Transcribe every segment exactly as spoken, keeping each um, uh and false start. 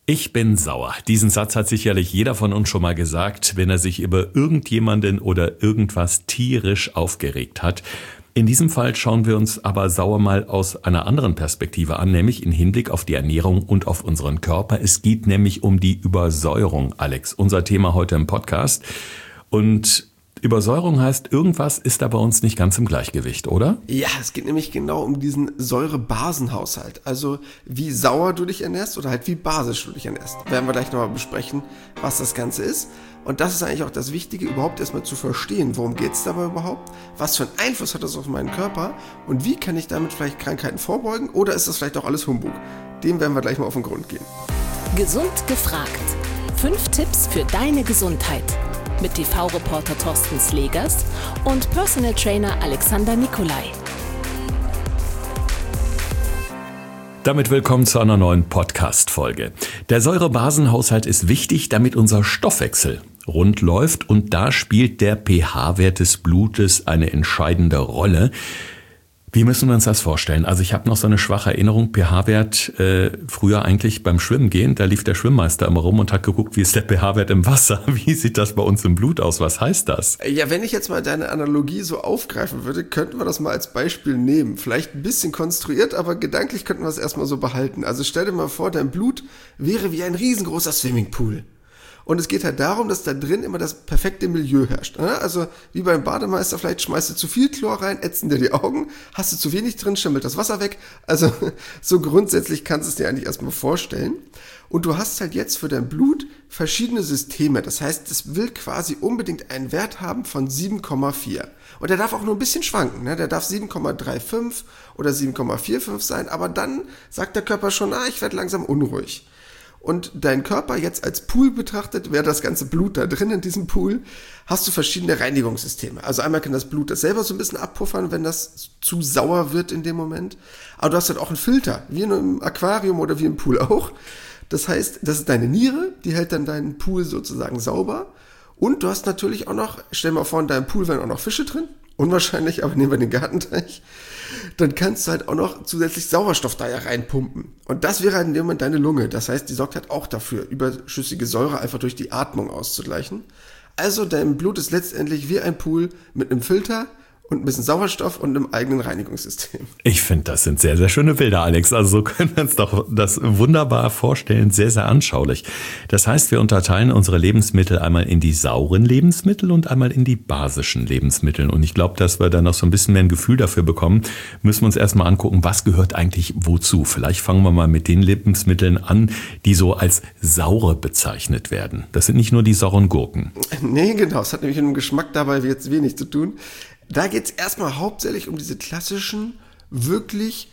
Ich bin sauer. Diesen Satz hat sicherlich jeder von uns schon mal gesagt, wenn er sich über irgendjemanden oder irgendwas tierisch aufgeregt hat. In diesem Fall schauen wir uns aber sauer mal aus einer anderen Perspektive an, nämlich im Hinblick auf die Ernährung und auf unseren Körper. Es geht nämlich um die Übersäuerung, Alex, unser Thema heute im Podcast. Und Übersäuerung heißt, irgendwas ist da bei uns nicht ganz im Gleichgewicht, oder? Ja, es geht nämlich genau um diesen Säure-Basen-Haushalt. Also wie sauer du dich ernährst oder halt wie basisch du dich ernährst. Werden wir gleich nochmal besprechen, was das Ganze ist. Und das ist eigentlich auch das Wichtige, überhaupt erstmal zu verstehen, worum geht es dabei überhaupt, was für einen Einfluss hat das auf meinen Körper und wie kann ich damit vielleicht Krankheiten vorbeugen oder ist das vielleicht auch alles Humbug? Dem werden wir gleich mal auf den Grund gehen. Gesund gefragt. Fünf Tipps für deine Gesundheit. Mit T V-Reporter Thorsten Slegers und Personal Trainer Alexander Nikolai. Damit willkommen zu einer neuen Podcast-Folge. Der Säurebasenhaushalt ist wichtig, damit unser Stoffwechsel rund läuft und da spielt der pH-Wert des Blutes eine entscheidende Rolle. Wie müssen wir uns das vorstellen? Also ich habe noch so eine schwache Erinnerung, pH-Wert äh, früher eigentlich beim Schwimmen gehen, da lief der Schwimmmeister immer rum und hat geguckt, wie ist der pH-Wert im Wasser, wie sieht das bei uns im Blut aus, was heißt das? Ja, wenn ich jetzt mal deine Analogie so aufgreifen würde, könnten wir das mal als Beispiel nehmen. Vielleicht ein bisschen konstruiert, aber gedanklich könnten wir es erstmal so behalten. Also stell dir mal vor, dein Blut wäre wie ein riesengroßer Swimmingpool. Und es geht halt darum, dass da drin immer das perfekte Milieu herrscht. Also wie beim Bademeister, vielleicht schmeißt du zu viel Chlor rein, ätzen dir die Augen, hast du zu wenig drin, schimmelt das Wasser weg. Also so grundsätzlich kannst du es dir eigentlich erstmal vorstellen. Und du hast halt jetzt für dein Blut verschiedene Systeme. Das heißt, es will quasi unbedingt einen Wert haben von sieben Komma vier. Und der darf auch nur ein bisschen schwanken. Ne? Der darf sieben Komma fünfunddreißig oder sieben Komma fünfundvierzig sein. Aber dann sagt der Körper schon, ah, ich werde langsam unruhig. Und dein Körper jetzt als Pool betrachtet, wäre das ganze Blut da drin in diesem Pool, hast du verschiedene Reinigungssysteme. Also einmal kann das Blut das selber so ein bisschen abpuffern, wenn das zu sauer wird in dem Moment. Aber du hast halt auch einen Filter, wie in einem Aquarium oder wie im Pool auch. Das heißt, das ist deine Niere, die hält dann deinen Pool sozusagen sauber. Und du hast natürlich auch noch, stell dir mal vor, in deinem Pool wären auch noch Fische drin. Unwahrscheinlich, aber nehmen wir den Gartenteich. Dann kannst du halt auch noch zusätzlich Sauerstoff da ja reinpumpen. Und das wäre halt in dem Moment deine Lunge. Das heißt, die sorgt halt auch dafür, überschüssige Säure einfach durch die Atmung auszugleichen. Also dein Blut ist letztendlich wie ein Pool mit einem Filter und ein bisschen Sauerstoff und einem eigenen Reinigungssystem. Ich finde, das sind sehr, sehr schöne Bilder, Alex. Also so können wir uns doch das wunderbar vorstellen, sehr, sehr anschaulich. Das heißt, wir unterteilen unsere Lebensmittel einmal in die sauren Lebensmittel und einmal in die basischen Lebensmittel. Und ich glaube, dass wir dann noch so ein bisschen mehr ein Gefühl dafür bekommen, müssen wir uns erstmal angucken, was gehört eigentlich wozu. Vielleicht fangen wir mal mit den Lebensmitteln an, die so als saure bezeichnet werden. Das sind nicht nur die sauren Gurken. Nee, genau. Es hat nämlich mit dem Geschmack dabei jetzt wenig zu tun. Da geht es erstmal hauptsächlich um diese klassischen, wirklich,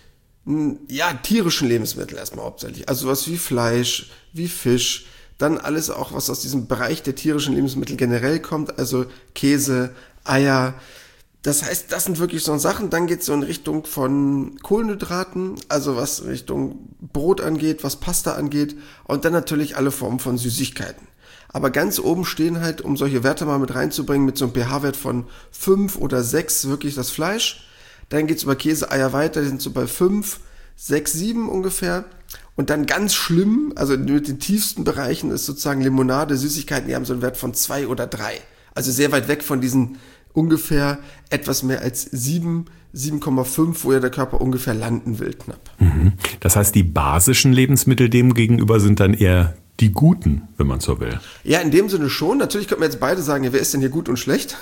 ja, tierischen Lebensmittel erstmal hauptsächlich. Also sowas wie Fleisch, wie Fisch, dann alles auch, was aus diesem Bereich der tierischen Lebensmittel generell kommt, also Käse, Eier. Das heißt, das sind wirklich so Sachen. Dann geht es so in Richtung von Kohlenhydraten, also was Richtung Brot angeht, was Pasta angeht und dann natürlich alle Formen von Süßigkeiten. Aber ganz oben stehen halt, um solche Werte mal mit reinzubringen, mit so einem pH-Wert von fünf oder sechs wirklich das Fleisch. Dann geht's über Käse, Eier weiter, die sind so bei fünf, sechs, sieben ungefähr. Und dann ganz schlimm, also mit den tiefsten Bereichen ist sozusagen Limonade, Süßigkeiten, die haben so einen Wert von zwei oder drei. Also sehr weit weg von diesen ungefähr etwas mehr als sieben, sieben Komma fünf, wo ja der Körper ungefähr landen will, knapp. Das heißt, die basischen Lebensmittel dem gegenüber sind dann eher die guten, wenn man so will. Ja, in dem Sinne schon. Natürlich könnten wir jetzt beide sagen, ja, wer ist denn hier gut und schlecht?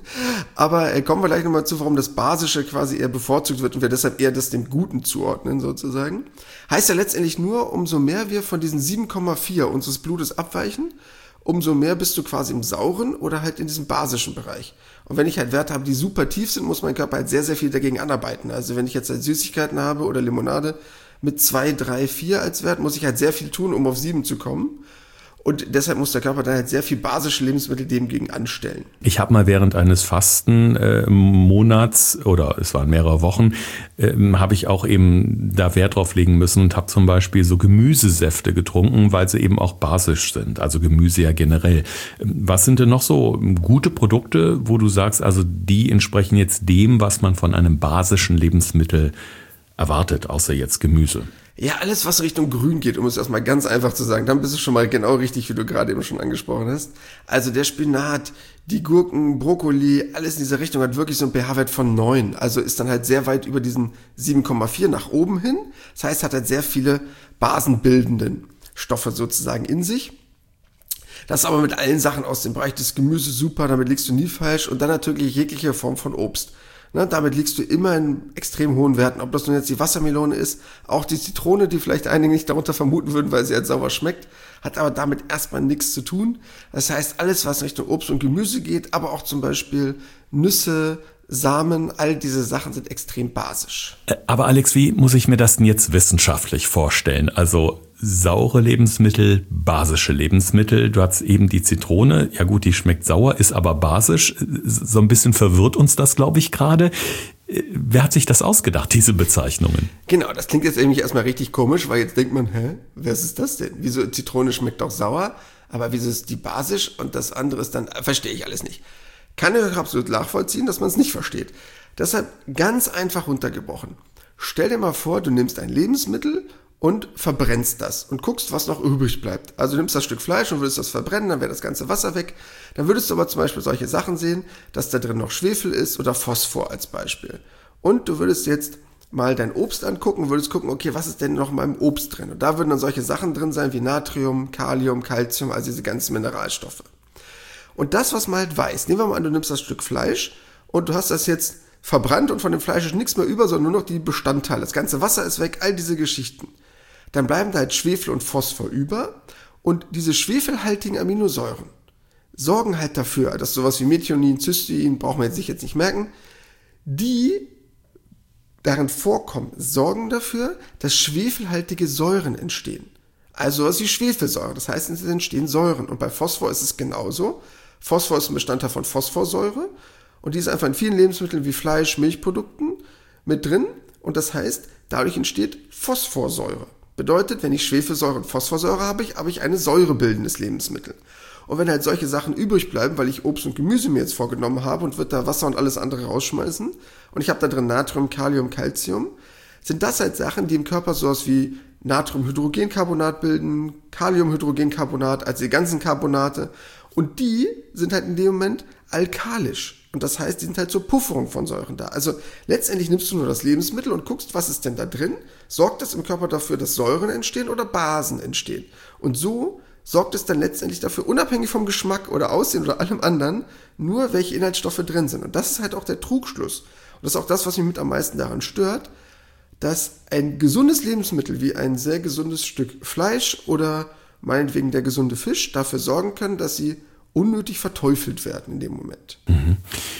Aber äh, kommen wir gleich nochmal zu, warum das Basische quasi eher bevorzugt wird und wir deshalb eher das dem Guten zuordnen sozusagen. Heißt ja letztendlich nur, umso mehr wir von diesen sieben Komma vier unseres Blutes abweichen, umso mehr bist du quasi im sauren oder halt in diesem basischen Bereich. Und wenn ich halt Werte habe, die super tief sind, muss mein Körper halt sehr, sehr viel dagegen anarbeiten. Also wenn ich jetzt halt Süßigkeiten habe oder Limonade mit zwei, drei, vier als Wert, muss ich halt sehr viel tun, um auf sieben zu kommen. Und deshalb muss der Körper dann halt sehr viel basische Lebensmittel dem gegen anstellen. Ich habe mal während eines Fastenmonats äh, oder es waren mehrere Wochen, äh, habe ich auch eben da Wert drauf legen müssen und habe zum Beispiel so Gemüsesäfte getrunken, weil sie eben auch basisch sind, also Gemüse ja generell. Was sind denn noch so gute Produkte, wo du sagst, also die entsprechen jetzt dem, was man von einem basischen Lebensmittel erwartet, außer jetzt Gemüse? Ja, alles, was Richtung Grün geht, um es erstmal ganz einfach zu sagen, dann bist du schon mal genau richtig, wie du gerade eben schon angesprochen hast. Also der Spinat, die Gurken, Brokkoli, alles in dieser Richtung hat wirklich so einen pH-Wert von neun. Also ist dann halt sehr weit über diesen sieben Komma vier nach oben hin. Das heißt, hat halt sehr viele basenbildenden Stoffe sozusagen in sich. Das ist aber mit allen Sachen aus dem Bereich des Gemüses super, damit liegst du nie falsch. Und dann natürlich jegliche Form von Obst. Ne, damit liegst du immer in extrem hohen Werten. Ob das nun jetzt die Wassermelone ist, auch die Zitrone, die vielleicht einige nicht darunter vermuten würden, weil sie halt sauer schmeckt, hat aber damit erstmal nichts zu tun. Das heißt, alles, was Richtung Obst und Gemüse geht, aber auch zum Beispiel Nüsse, Samen, all diese Sachen sind extrem basisch. Aber Alex, wie muss ich mir das denn jetzt wissenschaftlich vorstellen? Also saure Lebensmittel, basische Lebensmittel. Du hast eben die Zitrone. Ja gut, die schmeckt sauer, ist aber basisch. So ein bisschen verwirrt uns das, glaube ich, gerade. Wer hat sich das ausgedacht, diese Bezeichnungen? Genau, das klingt jetzt irgendwie erstmal richtig komisch, weil jetzt denkt man, hä, was ist das denn? Wieso Zitrone schmeckt doch sauer, aber wieso ist die basisch und das andere ist dann, verstehe ich alles nicht. Kann ich euch absolut nachvollziehen, dass man es nicht versteht. Deshalb ganz einfach runtergebrochen. Stell dir mal vor, du nimmst ein Lebensmittel und verbrennst das und guckst, was noch übrig bleibt. Also du nimmst das Stück Fleisch und würdest das verbrennen, dann wäre das ganze Wasser weg. Dann würdest du aber zum Beispiel solche Sachen sehen, dass da drin noch Schwefel ist oder Phosphor als Beispiel. Und du würdest jetzt mal dein Obst angucken, würdest gucken, okay, was ist denn noch in meinem Obst drin? Und da würden dann solche Sachen drin sein wie Natrium, Kalium, Calcium, also diese ganzen Mineralstoffe. Und das, was man halt weiß, nehmen wir mal an, du nimmst das Stück Fleisch und du hast das jetzt verbrannt und von dem Fleisch ist nichts mehr über, sondern nur noch die Bestandteile. Das ganze Wasser ist weg, all diese Geschichten. Dann bleiben da halt Schwefel und Phosphor über und diese schwefelhaltigen Aminosäuren sorgen halt dafür, dass sowas wie Methionin, Cystein, brauchen wir jetzt sich jetzt nicht merken, die darin vorkommen, sorgen dafür, dass schwefelhaltige Säuren entstehen. Also sowas wie Schwefelsäure, das heißt, es entstehen Säuren. Und bei Phosphor ist es genauso. Phosphor ist ein Bestandteil von Phosphorsäure und die ist einfach in vielen Lebensmitteln wie Fleisch, Milchprodukten mit drin. Und das heißt, dadurch entsteht Phosphorsäure. Bedeutet, wenn ich Schwefelsäure und Phosphorsäure habe, habe ich eine säurebildendes Lebensmittel. Und wenn halt solche Sachen übrig bleiben, weil ich Obst und Gemüse mir jetzt vorgenommen habe und wird da Wasser und alles andere rausschmeißen und ich habe da drin Natrium, Kalium, Calcium, sind das halt Sachen, die im Körper sowas wie Natriumhydrogencarbonat bilden, Kaliumhydrogencarbonat, also die ganzen Carbonate. Und die sind halt in dem Moment alkalisch. Und das heißt, die sind halt zur Pufferung von Säuren da. Also letztendlich nimmst du nur das Lebensmittel und guckst, was ist denn da drin. Sorgt das im Körper dafür, dass Säuren entstehen oder Basen entstehen. Und so sorgt es dann letztendlich dafür, unabhängig vom Geschmack oder Aussehen oder allem anderen, nur welche Inhaltsstoffe drin sind. Und das ist halt auch der Trugschluss. Und das ist auch das, was mich mit am meisten daran stört, dass ein gesundes Lebensmittel wie ein sehr gesundes Stück Fleisch oder meinetwegen der gesunde Fisch dafür sorgen können, dass sie unnötig verteufelt werden in dem Moment. Mhm.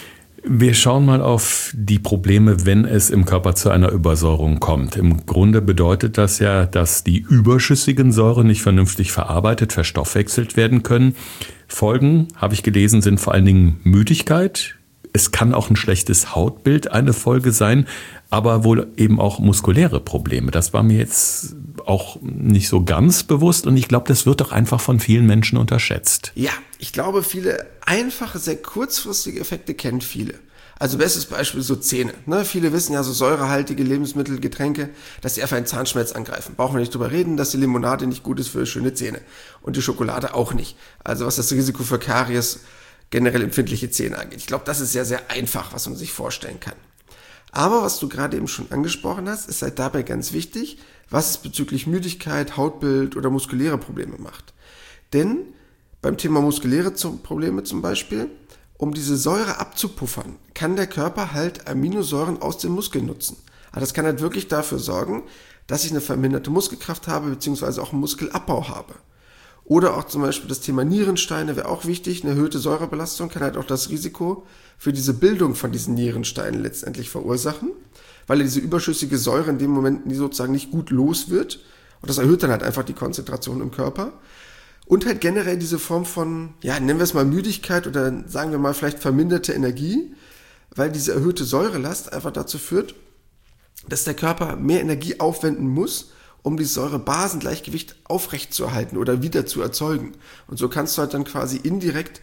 Wir schauen mal auf die Probleme, wenn es im Körper zu einer Übersäuerung kommt. Im Grunde bedeutet das ja, dass die überschüssigen Säuren nicht vernünftig verarbeitet, verstoffwechselt werden können. Folgen, habe ich gelesen, sind vor allen Dingen Müdigkeit. Es kann auch ein schlechtes Hautbild eine Folge sein, aber wohl eben auch muskuläre Probleme. Das war mir jetzt auch nicht so ganz bewusst und ich glaube, das wird doch einfach von vielen Menschen unterschätzt. Ja, ich glaube, viele einfache, sehr kurzfristige Effekte kennen viele. Also bestes Beispiel so Zähne. Ne? Viele wissen ja, so säurehaltige Lebensmittel, Getränke, dass sie einfach einen Zahnschmelz angreifen. Brauchen wir nicht drüber reden, dass die Limonade nicht gut ist für schöne Zähne. Und die Schokolade auch nicht. Also was das Risiko für Karies, generell empfindliche Zähne angeht. Ich glaube, das ist sehr, sehr einfach, was man sich vorstellen kann. Aber was du gerade eben schon angesprochen hast, ist halt dabei ganz wichtig, was es bezüglich Müdigkeit, Hautbild oder muskuläre Probleme macht. Denn beim Thema muskuläre Probleme zum Beispiel, um diese Säure abzupuffern, kann der Körper halt Aminosäuren aus den Muskeln nutzen. Aber das kann halt wirklich dafür sorgen, dass ich eine verminderte Muskelkraft habe, beziehungsweise auch einen Muskelabbau habe. Oder auch zum Beispiel das Thema Nierensteine wäre auch wichtig. Eine erhöhte Säurebelastung kann halt auch das Risiko für diese Bildung von diesen Nierensteinen letztendlich verursachen, weil diese überschüssige Säure in dem Moment die sozusagen nicht gut los wird. Und das erhöht dann halt einfach die Konzentration im Körper. Und halt generell diese Form von, ja, nennen wir es mal Müdigkeit oder sagen wir mal vielleicht verminderte Energie, weil diese erhöhte Säurelast einfach dazu führt, dass der Körper mehr Energie aufwenden muss, um dieses Säurebasengleichgewicht aufrechtzuerhalten oder wieder zu erzeugen. Und so kannst du halt dann quasi indirekt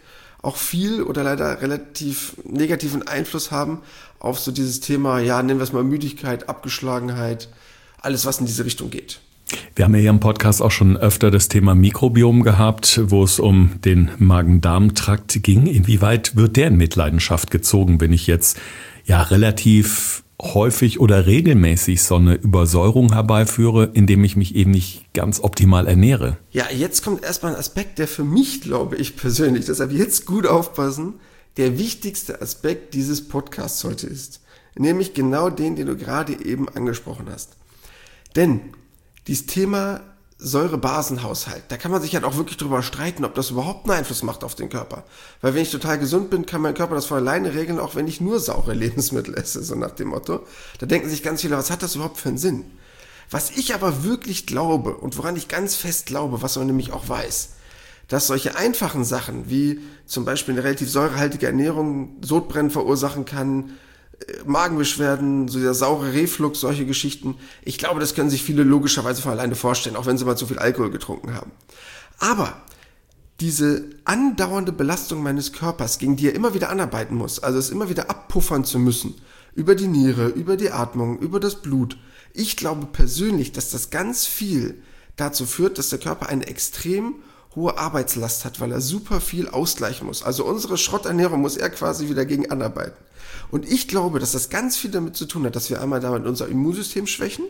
auch viel oder leider relativ negativen Einfluss haben auf so dieses Thema, ja, nennen wir es mal Müdigkeit, Abgeschlagenheit, alles, was in diese Richtung geht. Wir haben ja hier im Podcast auch schon öfter das Thema Mikrobiom gehabt, wo es um den Magen-Darm-Trakt ging. Inwieweit wird der in Mitleidenschaft gezogen, wenn ich jetzt ja relativ häufig oder regelmäßig so eine Übersäuerung herbeiführe, indem ich mich eben nicht ganz optimal ernähre? Ja, jetzt kommt erstmal ein Aspekt, der für mich, glaube ich persönlich, deshalb jetzt gut aufpassen, der wichtigste Aspekt dieses Podcasts heute ist. Nämlich genau den, den du gerade eben angesprochen hast. Denn dieses Thema Säure-Basen-Haushalt, da kann man sich halt auch wirklich drüber streiten, ob das überhaupt einen Einfluss macht auf den Körper. Weil wenn ich total gesund bin, kann mein Körper das von alleine regeln, auch wenn ich nur saure Lebensmittel esse, so nach dem Motto. Da denken sich ganz viele, was hat das überhaupt für einen Sinn? Was ich aber wirklich glaube und woran ich ganz fest glaube, was man nämlich auch weiß, dass solche einfachen Sachen wie zum Beispiel eine relativ säurehaltige Ernährung Sodbrennen verursachen kann, Magenbeschwerden, so der saure Reflux, solche Geschichten. Ich glaube, das können sich viele logischerweise von alleine vorstellen, auch wenn sie mal zu viel Alkohol getrunken haben. Aber diese andauernde Belastung meines Körpers, gegen die er immer wieder anarbeiten muss, also es immer wieder abpuffern zu müssen, über die Niere, über die Atmung, über das Blut. Ich glaube persönlich, dass das ganz viel dazu führt, dass der Körper eine extrem hohe Arbeitslast hat, weil er super viel ausgleichen muss. Also unsere Schrotternährung muss er quasi wieder gegen anarbeiten. Und ich glaube, dass das ganz viel damit zu tun hat, dass wir einmal damit unser Immunsystem schwächen,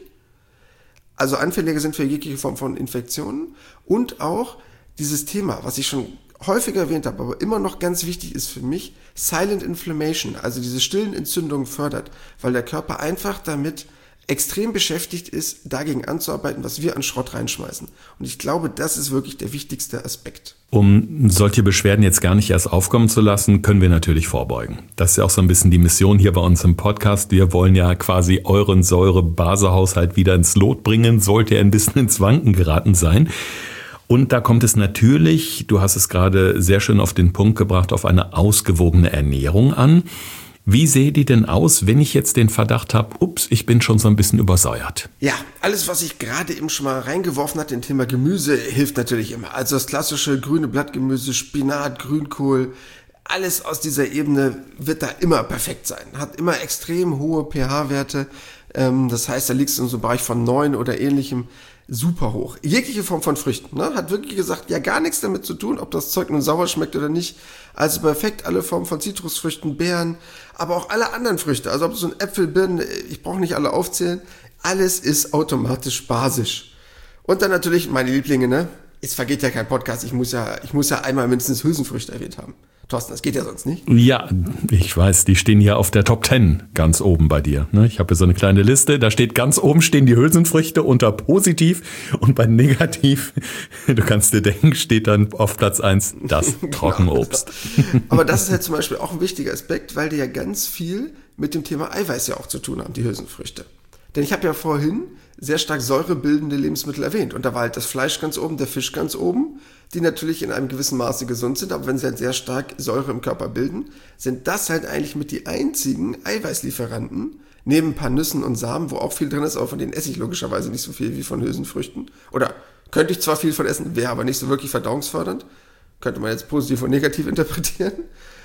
also anfälliger sind für jegliche Form von Infektionen und auch dieses Thema, was ich schon häufiger erwähnt habe, aber immer noch ganz wichtig ist für mich, Silent Inflammation, also diese stillen Entzündungen fördert, weil der Körper einfach damit extrem beschäftigt ist, dagegen anzuarbeiten, was wir an Schrott reinschmeißen. Und ich glaube, das ist wirklich der wichtigste Aspekt. Um solche Beschwerden jetzt gar nicht erst aufkommen zu lassen, können wir natürlich vorbeugen. Das ist ja auch so ein bisschen die Mission hier bei uns im Podcast. Wir wollen ja quasi euren Säure-Base-Haushalt wieder ins Lot bringen, sollte er ein bisschen ins Wanken geraten sein. Und da kommt es natürlich, du hast es gerade sehr schön auf den Punkt gebracht, auf eine ausgewogene Ernährung an. Wie sehe die denn aus, wenn ich jetzt den Verdacht habe, ups, ich bin schon so ein bisschen übersäuert? Ja, alles, was ich gerade eben schon mal reingeworfen hatte, im Thema Gemüse, hilft natürlich immer. Also das klassische grüne Blattgemüse, Spinat, Grünkohl, alles aus dieser Ebene wird da immer perfekt sein. Hat immer extrem hohe pH-Werte. Das heißt, da liegst du in so einem Bereich von neun oder ähnlichem. Super hoch. Jegliche Form von Früchten, ne? Hat wirklich gesagt, ja gar nichts damit zu tun, ob das Zeug nun sauer schmeckt oder nicht. Also perfekt alle Formen von Zitrusfrüchten, Beeren, aber auch alle anderen Früchte. Also ob so ein Äpfel, Birnen, ich brauche nicht alle aufzählen. Alles ist automatisch basisch. Und dann natürlich meine Lieblinge, ne? Es vergeht ja kein Podcast, ich muss ja, ich muss ja einmal mindestens Hülsenfrüchte erwähnt haben. Thorsten, das geht ja sonst nicht. Ja, ich weiß, die stehen hier auf der Top Ten ganz oben bei dir. Ich habe hier so eine kleine Liste, da steht ganz oben stehen die Hülsenfrüchte unter positiv und bei negativ, du kannst dir denken, steht dann auf Platz eins das Trockenobst. Genau. Aber das ist halt zum Beispiel auch ein wichtiger Aspekt, weil die ja ganz viel mit dem Thema Eiweiß ja auch zu tun haben, die Hülsenfrüchte. Denn ich habe ja vorhin sehr stark säurebildende Lebensmittel erwähnt. Und da war halt das Fleisch ganz oben, der Fisch ganz oben, die natürlich in einem gewissen Maße gesund sind, aber wenn sie halt sehr stark Säure im Körper bilden, sind das halt eigentlich mit die einzigen Eiweißlieferanten, neben ein paar Nüssen und Samen, wo auch viel drin ist, aber von denen esse ich logischerweise nicht so viel wie von Hülsenfrüchten. Oder könnte ich zwar viel von essen, wäre aber nicht so wirklich verdauungsfördernd. Könnte man jetzt positiv und negativ interpretieren.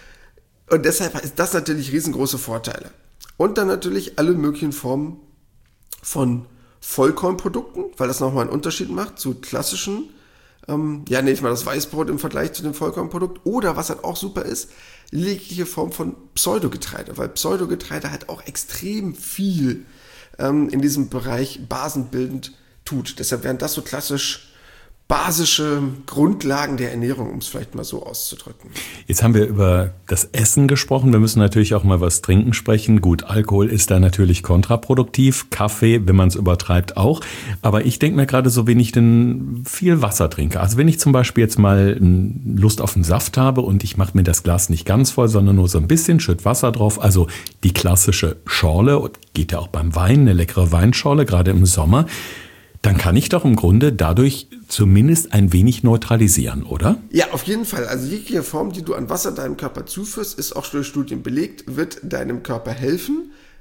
Und deshalb ist das natürlich riesengroße Vorteile. Und dann natürlich alle möglichen Formen von Vollkornprodukten, weil das nochmal einen Unterschied macht zu klassischen, ähm, ja, nehme ich mal das Weißbrot im Vergleich zu dem Vollkornprodukt. Oder was halt auch super ist, jegliche Form von Pseudogetreide, weil Pseudogetreide halt auch extrem viel ähm, in diesem Bereich basenbildend tut. Deshalb wären das so klassisch basische Grundlagen der Ernährung, um es vielleicht mal so auszudrücken. Jetzt haben wir über das Essen gesprochen. Wir müssen natürlich auch mal was trinken sprechen. Gut, Alkohol ist da natürlich kontraproduktiv. Kaffee, wenn man es übertreibt, auch. Aber ich denke mir gerade so, wenn ich denn viel Wasser trinke. Also wenn ich zum Beispiel jetzt mal Lust auf einen Saft habe und ich mache mir das Glas nicht ganz voll, sondern nur so ein bisschen, schütt Wasser drauf. Also die klassische Schorle, geht ja auch beim Wein, eine leckere Weinschorle, gerade im Sommer. Dann kann ich doch im Grunde dadurch zumindest ein wenig neutralisieren, oder? Ja, auf jeden Fall. Also jegliche Form, die du an Wasser deinem Körper zuführst, ist auch durch Studien belegt, wird deinem Körper helfen,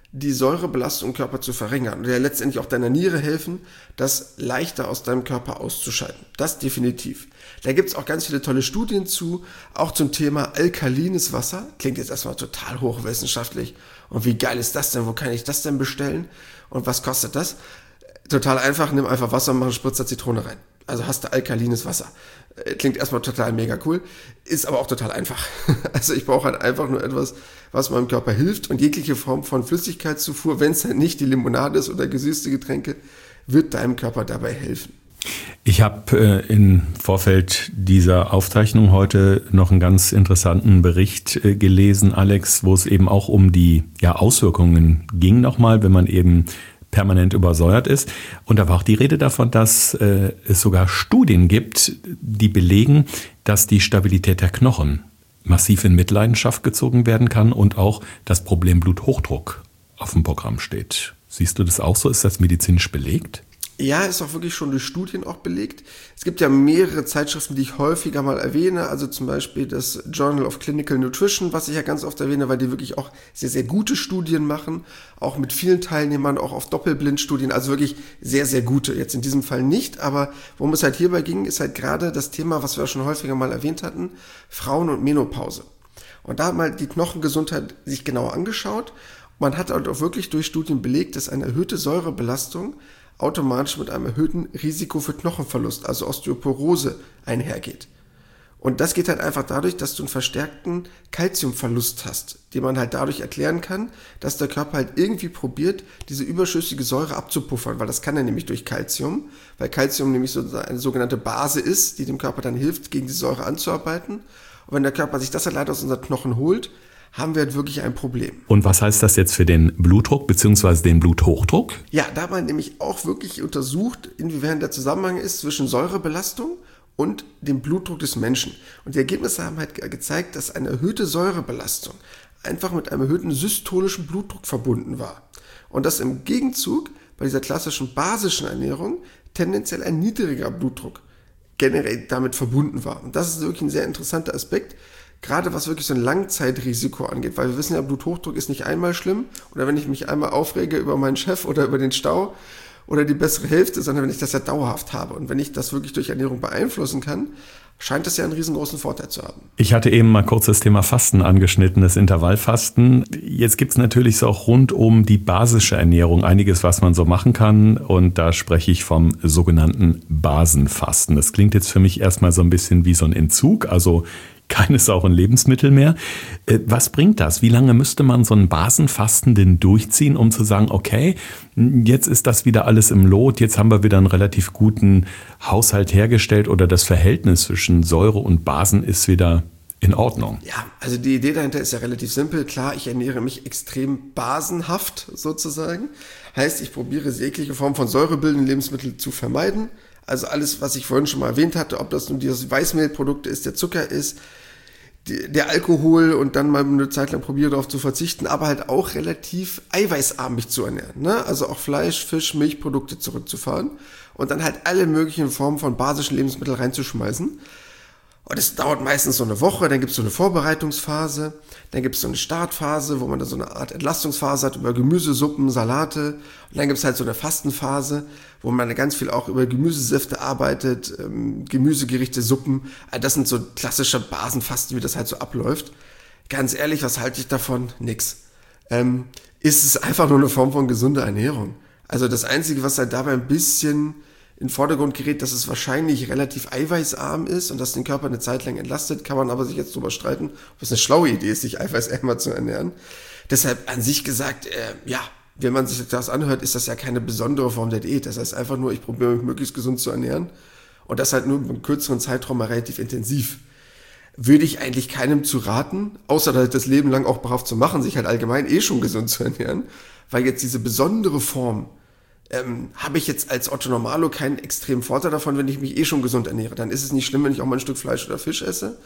die Säurebelastung im Körper zu verringern und ja letztendlich auch deiner Niere helfen, das leichter aus deinem Körper auszuscheiden. Das definitiv. Da gibt es auch ganz viele tolle Studien zu, auch zum Thema alkalines Wasser. Klingt jetzt erstmal total hochwissenschaftlich. Und wie geil ist das denn? Wo kann ich das denn bestellen? Und was kostet das? Total einfach, nimm einfach Wasser und mach einen Spritzer Zitrone rein. Also hast du alkalines Wasser. Klingt erstmal total mega cool, ist aber auch total einfach. Also ich brauche halt einfach nur etwas, was meinem Körper hilft, und jegliche Form von Flüssigkeitszufuhr, wenn es halt nicht die Limonade ist oder gesüßte Getränke, wird deinem Körper dabei helfen. Ich habe äh, im Vorfeld dieser Aufzeichnung heute noch einen ganz interessanten Bericht äh, gelesen, Alex, wo es eben auch um die ja, Auswirkungen ging nochmal, wenn man eben permanent übersäuert ist. Und da war auch die Rede davon, dass äh, es sogar Studien gibt, die belegen, dass die Stabilität der Knochen massiv in Mitleidenschaft gezogen werden kann und auch das Problem Bluthochdruck auf dem Programm steht. Siehst du das auch so? Ist das medizinisch belegt? Ja, ist auch wirklich schon durch Studien auch belegt. Es gibt ja mehrere Zeitschriften, die ich häufiger mal erwähne, also zum Beispiel das Journal of Clinical Nutrition, was ich ja ganz oft erwähne, weil die wirklich auch sehr, sehr gute Studien machen, auch mit vielen Teilnehmern, auch auf Doppelblindstudien, also wirklich sehr, sehr gute. Jetzt in diesem Fall nicht, aber worum es halt hierbei ging, ist halt gerade das Thema, was wir schon häufiger mal erwähnt hatten, Frauen und Menopause. Und da hat man die Knochengesundheit sich genau angeschaut. Man hat halt auch wirklich durch Studien belegt, dass eine erhöhte Säurebelastung automatisch mit einem erhöhten Risiko für Knochenverlust, also Osteoporose, einhergeht. Und das geht halt einfach dadurch, dass du einen verstärkten Kalziumverlust hast, den man halt dadurch erklären kann, dass der Körper halt irgendwie probiert, diese überschüssige Säure abzupuffern, weil das kann er nämlich durch Kalzium, weil Kalzium nämlich so eine sogenannte Base ist, die dem Körper dann hilft, gegen die Säure anzuarbeiten. Und wenn der Körper sich das halt leider aus unseren Knochen holt, haben wir halt wirklich ein Problem. Und was heißt das jetzt für den Blutdruck bzw. den Bluthochdruck? Ja, da hat man nämlich auch wirklich untersucht, inwiefern der Zusammenhang ist zwischen Säurebelastung und dem Blutdruck des Menschen. Und die Ergebnisse haben halt gezeigt, dass eine erhöhte Säurebelastung einfach mit einem erhöhten systolischen Blutdruck verbunden war. Und dass im Gegenzug bei dieser klassischen basischen Ernährung tendenziell ein niedriger Blutdruck generell damit verbunden war. Und das ist wirklich ein sehr interessanter Aspekt, gerade was wirklich so ein Langzeitrisiko angeht, weil wir wissen ja, Bluthochdruck ist nicht einmal schlimm, oder wenn ich mich einmal aufrege über meinen Chef oder über den Stau oder die bessere Hälfte, sondern wenn ich das ja dauerhaft habe. Und wenn ich das wirklich durch Ernährung beeinflussen kann, scheint das ja einen riesengroßen Vorteil zu haben. Ich hatte eben mal kurz das Thema Fasten angeschnitten, das Intervallfasten. Jetzt gibt es natürlich so auch rund um die basische Ernährung einiges, was man so machen kann. Und da spreche ich vom sogenannten Basenfasten. Das klingt jetzt für mich erstmal so ein bisschen wie so ein Entzug, also keine sauren Lebensmittel mehr. Was bringt das? Wie lange müsste man so ein Basenfasten denn durchziehen, um zu sagen, okay, jetzt ist das wieder alles im Lot, jetzt haben wir wieder einen relativ guten Haushalt hergestellt oder das Verhältnis zwischen Säure und Basen ist wieder in Ordnung? Ja, also die Idee dahinter ist ja relativ simpel. Klar, ich ernähre mich extrem basenhaft sozusagen. Heißt, ich probiere jegliche Form von säurebildenden Lebensmitteln zu vermeiden. Also alles, was ich vorhin schon mal erwähnt hatte, ob das nun die Weißmehlprodukte ist, der Zucker ist, die, der Alkohol, und dann mal eine Zeit lang probiere darauf zu verzichten, aber halt auch relativ eiweißarm mich zu ernähren. Ne? Also auch Fleisch, Fisch, Milchprodukte zurückzufahren und dann halt alle möglichen Formen von basischen Lebensmitteln reinzuschmeißen. Und es dauert meistens so eine Woche, dann gibt es so eine Vorbereitungsphase, dann gibt es so eine Startphase, wo man dann so eine Art Entlastungsphase hat über Gemüsesuppen, Salate. Und dann gibt es halt so eine Fastenphase, wo man ganz viel auch über Gemüsesäfte arbeitet, ähm, Gemüsegerichte, Suppen. Also das sind so klassische Basenfasten, wie das halt so abläuft. Ganz ehrlich, was halte ich davon? Nix. Ähm, ist es einfach nur eine Form von gesunder Ernährung. Also das Einzige, was halt dabei ein bisschen in den Vordergrund gerät, dass es wahrscheinlich relativ eiweißarm ist und dass den Körper eine Zeit lang entlastet, kann man aber sich jetzt drüber streiten, ob es eine schlaue Idee ist, sich eiweißärmer zu ernähren. Deshalb an sich gesagt, äh, ja, wenn man sich das anhört, ist das ja keine besondere Form der Diät. Das heißt einfach nur, ich probiere mich möglichst gesund zu ernähren und das halt nur über einen kürzeren Zeitraum mal relativ intensiv. Würde ich eigentlich keinem zu raten, außer halt das Leben lang auch brav zu machen, sich halt allgemein eh schon gesund zu ernähren, weil jetzt diese besondere Form, Ähm, habe ich jetzt als Otto Normalo keinen extremen Vorteil davon, wenn ich mich eh schon gesund ernähre. Dann ist es nicht schlimm, wenn ich auch mal ein Stück Fleisch oder Fisch esse.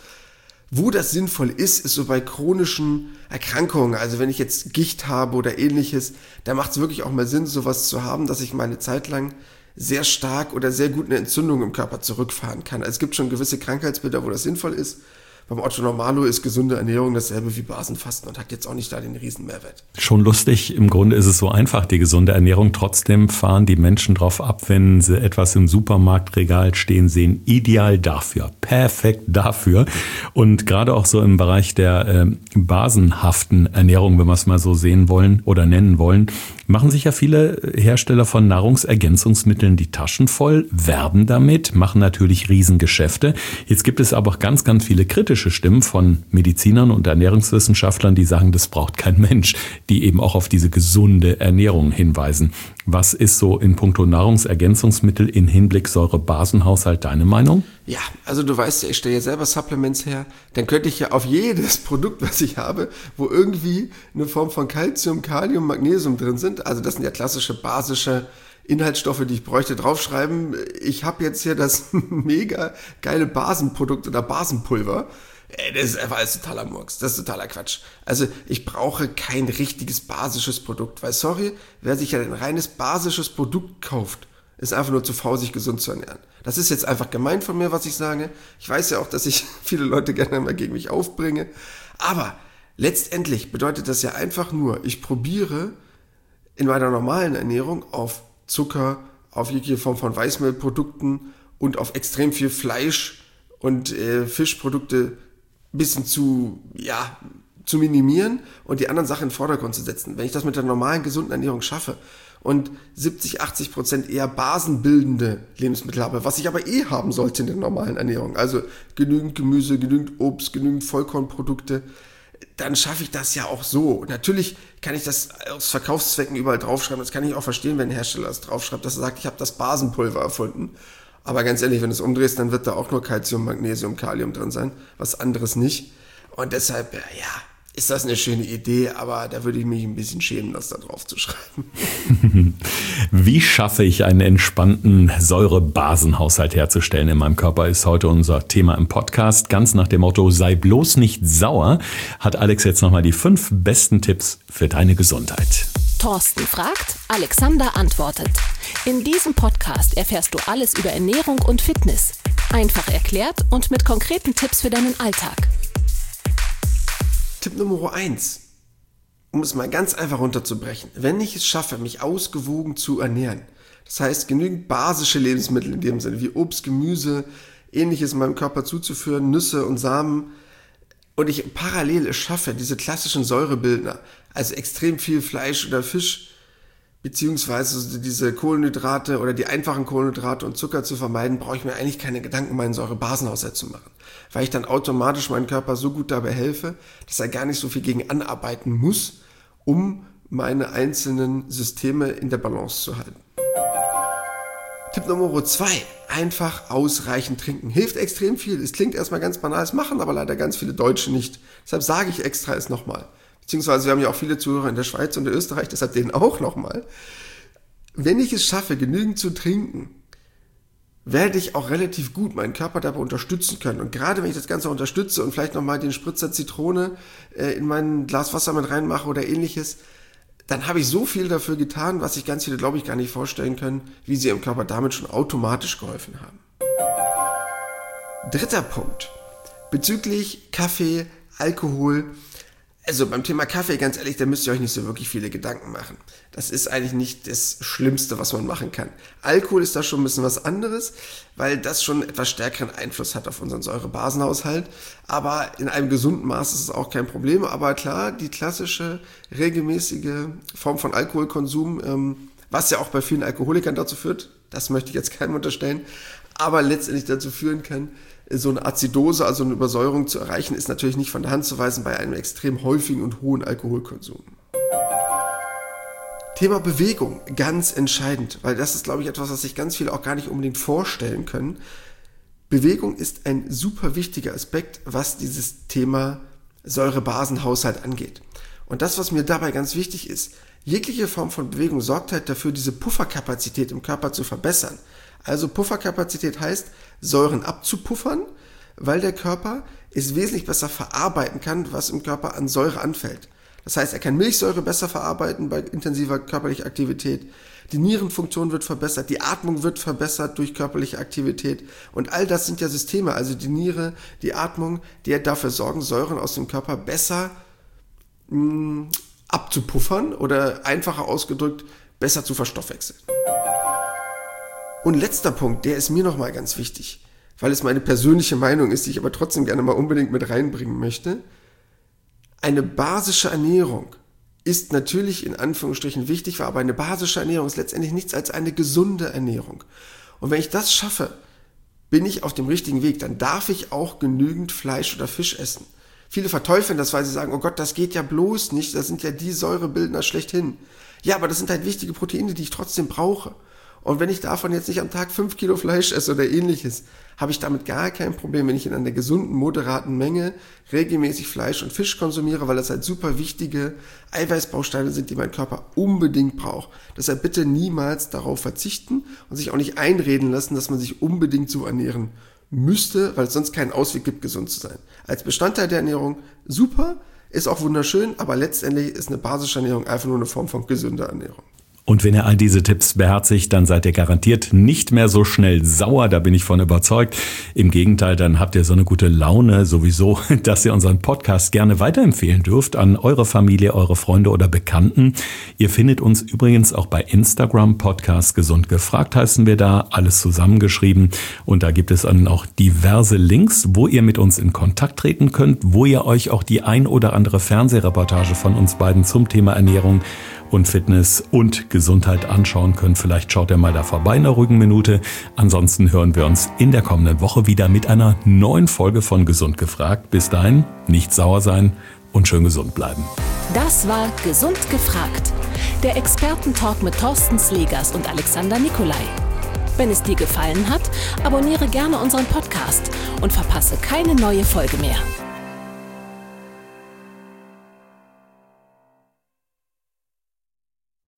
Wo das sinnvoll ist, ist so bei chronischen Erkrankungen. Also wenn ich jetzt Gicht habe oder ähnliches, da macht es wirklich auch mal Sinn, sowas zu haben, dass ich meine Zeit lang sehr stark oder sehr gut eine Entzündung im Körper zurückfahren kann. Also es gibt schon gewisse Krankheitsbilder, wo das sinnvoll ist. beim Otto Normalo ist gesunde Ernährung dasselbe wie Basenfasten und hat jetzt auch nicht da den riesen Mehrwert. Schon lustig, im Grunde ist es so einfach, die gesunde Ernährung. Trotzdem fahren die Menschen drauf ab, wenn sie etwas im Supermarktregal stehen sehen. Ideal dafür, perfekt dafür. Und gerade auch so im Bereich der äh, basenhaften Ernährung, wenn wir es mal so sehen wollen oder nennen wollen, machen sich ja viele Hersteller von Nahrungsergänzungsmitteln die Taschen voll, werben damit, machen natürlich Riesengeschäfte. Jetzt gibt es aber auch ganz, ganz viele kritische Stimmen von Medizinern und Ernährungswissenschaftlern, die sagen, das braucht kein Mensch, die eben auch auf diese gesunde Ernährung hinweisen. Was ist so in puncto Nahrungsergänzungsmittel in Hinblick Säure-Basen-Haushalt deine Meinung? Ja, also du weißt ja, ich stelle ja selber Supplements her. Dann könnte ich ja auf jedes Produkt, was ich habe, wo irgendwie eine Form von Calcium, Kalium, Magnesium drin sind, also das sind ja klassische basische Inhaltsstoffe, die ich bräuchte, draufschreiben. Ich habe jetzt hier das mega geile Basenprodukt oder Basenpulver. Das ist einfach alles totaler Murks, das ist totaler Quatsch. Also ich brauche kein richtiges basisches Produkt, weil sorry, wer sich ja ein reines basisches Produkt kauft, ist einfach nur zu faul, sich gesund zu ernähren. Das ist jetzt einfach gemein von mir, was ich sage. Ich weiß ja auch, dass ich viele Leute gerne mal gegen mich aufbringe. Aber letztendlich bedeutet das ja einfach nur, ich probiere in meiner normalen Ernährung auf Zucker, auf jegliche Form von Weißmehlprodukten und auf extrem viel Fleisch und äh, Fischprodukte ein bisschen zu, ja, zu minimieren und die anderen Sachen in den Vordergrund zu setzen. Wenn ich das mit der normalen, gesunden Ernährung schaffe und siebzig, achtzig Prozent eher basenbildende Lebensmittel habe, was ich aber eh haben sollte in der normalen Ernährung, also genügend Gemüse, genügend Obst, genügend Vollkornprodukte, dann schaffe ich das ja auch so. Natürlich kann ich das aus Verkaufszwecken überall draufschreiben, das kann ich auch verstehen, wenn ein Hersteller das draufschreibt, dass er sagt, ich habe das Basenpulver erfunden. Aber ganz ehrlich, wenn du es umdrehst, dann wird da auch nur Calcium, Magnesium, Kalium drin sein, was anderes nicht. Und deshalb, ja, ist das eine schöne Idee, aber da würde ich mich ein bisschen schämen, das da drauf zu schreiben. Wie schaffe ich einen entspannten Säure-Basen-Haushalt herzustellen in meinem Körper, ist heute unser Thema im Podcast. Ganz nach dem Motto, sei bloß nicht sauer, hat Alex jetzt nochmal die fünf besten Tipps für deine Gesundheit. Thorsten fragt, Alexander antwortet. In diesem Podcast erfährst du alles über Ernährung und Fitness. Einfach erklärt und mit konkreten Tipps für deinen Alltag. Tipp Nummer eins, um es mal ganz einfach runterzubrechen. Wenn ich es schaffe, mich ausgewogen zu ernähren, das heißt genügend basische Lebensmittel in dem Sinne wie Obst, Gemüse, ähnliches meinem Körper zuzuführen, Nüsse und Samen, und ich parallel es schaffe, diese klassischen Säurebildner, also extrem viel Fleisch oder Fisch, beziehungsweise diese Kohlenhydrate oder die einfachen Kohlenhydrate und Zucker zu vermeiden, brauche ich mir eigentlich keine Gedanken, meinen Säurebasenhaushalt zu machen. Weil ich dann automatisch meinem Körper so gut dabei helfe, dass er gar nicht so viel gegen anarbeiten muss, um meine einzelnen Systeme in der Balance zu halten. Tipp Nummer zwei, einfach ausreichend trinken. Hilft extrem viel. Es klingt erstmal ganz banal, es machen aber leider ganz viele Deutsche nicht. Deshalb sage ich extra es nochmal. Beziehungsweise wir haben ja auch viele Zuhörer in der Schweiz und in Österreich, deshalb denen auch nochmal. Wenn ich es schaffe, genügend zu trinken, werde ich auch relativ gut meinen Körper dabei unterstützen können. Und gerade wenn ich das Ganze unterstütze und vielleicht nochmal den Spritzer Zitrone äh, in mein Glas Wasser mit reinmache oder ähnliches, dann habe ich so viel dafür getan, was sich ganz viele, glaube ich, gar nicht vorstellen können, wie sie ihrem Körper damit schon automatisch geholfen haben. Dritter Punkt. Bezüglich Kaffee, Alkohol. Also beim Thema Kaffee, ganz ehrlich, da müsst ihr euch nicht so wirklich viele Gedanken machen. Das ist eigentlich nicht das Schlimmste, was man machen kann. Alkohol ist da schon ein bisschen was anderes, weil das schon einen etwas stärkeren Einfluss hat auf unseren Säurebasenhaushalt. Aber in einem gesunden Maß ist es auch kein Problem. Aber klar, die klassische, regelmäßige Form von Alkoholkonsum, ähm, was ja auch bei vielen Alkoholikern dazu führt, das möchte ich jetzt keinem unterstellen, aber letztendlich dazu führen kann, so eine Azidose, also eine Übersäuerung zu erreichen, ist natürlich nicht von der Hand zu weisen bei einem extrem häufigen und hohen Alkoholkonsum. Thema Bewegung, ganz entscheidend, weil das ist, glaube ich, etwas, was sich ganz viele auch gar nicht unbedingt vorstellen können. Bewegung ist ein super wichtiger Aspekt, was dieses Thema Säurebasenhaushalt angeht. Und das, was mir dabei ganz wichtig ist, jegliche Form von Bewegung sorgt halt dafür, diese Pufferkapazität im Körper zu verbessern. Also Pufferkapazität heißt, Säuren abzupuffern, weil der Körper es wesentlich besser verarbeiten kann, was im Körper an Säure anfällt. Das heißt, er kann Milchsäure besser verarbeiten bei intensiver körperlicher Aktivität. die Nierenfunktion wird verbessert, die Atmung wird verbessert durch körperliche Aktivität und all das sind ja Systeme, also die Niere, die Atmung, die ja dafür sorgen, Säuren aus dem Körper besser mh, abzupuffern oder einfacher ausgedrückt, besser zu verstoffwechseln. Und letzter Punkt, der ist mir nochmal ganz wichtig, weil es meine persönliche Meinung ist, die ich aber trotzdem gerne mal unbedingt mit reinbringen möchte. Eine basische Ernährung ist natürlich in Anführungsstrichen wichtig, aber eine basische Ernährung ist letztendlich nichts als eine gesunde Ernährung. Und wenn ich das schaffe, bin ich auf dem richtigen Weg, dann darf ich auch genügend Fleisch oder Fisch essen. Viele verteufeln das, weil sie sagen, oh Gott, das geht ja bloß nicht, das sind ja die Säurebildner schlechthin. Ja, aber das sind halt wichtige Proteine, die ich trotzdem brauche. Und wenn ich davon jetzt nicht am Tag fünf Kilo Fleisch esse oder ähnliches, habe ich damit gar kein Problem, wenn ich in einer gesunden, moderaten Menge regelmäßig Fleisch und Fisch konsumiere, weil das halt super wichtige Eiweißbausteine sind, die mein Körper unbedingt braucht. Deshalb bitte niemals darauf verzichten und sich auch nicht einreden lassen, dass man sich unbedingt so ernähren müsste, weil es sonst keinen Ausweg gibt, gesund zu sein. Als Bestandteil der Ernährung super, ist auch wunderschön, aber letztendlich ist eine basische Ernährung einfach nur eine Form von gesunder Ernährung. Und wenn ihr all diese Tipps beherzigt, dann seid ihr garantiert nicht mehr so schnell sauer, da bin ich von überzeugt. Im Gegenteil, dann habt ihr so eine gute Laune sowieso, dass ihr unseren Podcast gerne weiterempfehlen dürft an eure Familie, eure Freunde oder Bekannten. Ihr findet uns übrigens auch bei Instagram, Podcast Gesund gefragt heißen wir da, alles zusammengeschrieben. Und da gibt es dann auch diverse Links, wo ihr mit uns in Kontakt treten könnt, wo ihr euch auch die ein oder andere Fernsehreportage von uns beiden zum Thema Ernährung und Fitness und Gesundheit anschauen könnt. Vielleicht schaut ihr mal da vorbei in einer ruhigen Minute. Ansonsten hören wir uns in der kommenden Woche wieder mit einer neuen Folge von Gesund gefragt. Bis dahin, nicht sauer sein und schön gesund bleiben. Das war Gesund gefragt, der Expertentalk mit Thorsten Slegers und Alexander Nikolai. Wenn es dir gefallen hat, abonniere gerne unseren Podcast und verpasse keine neue Folge mehr.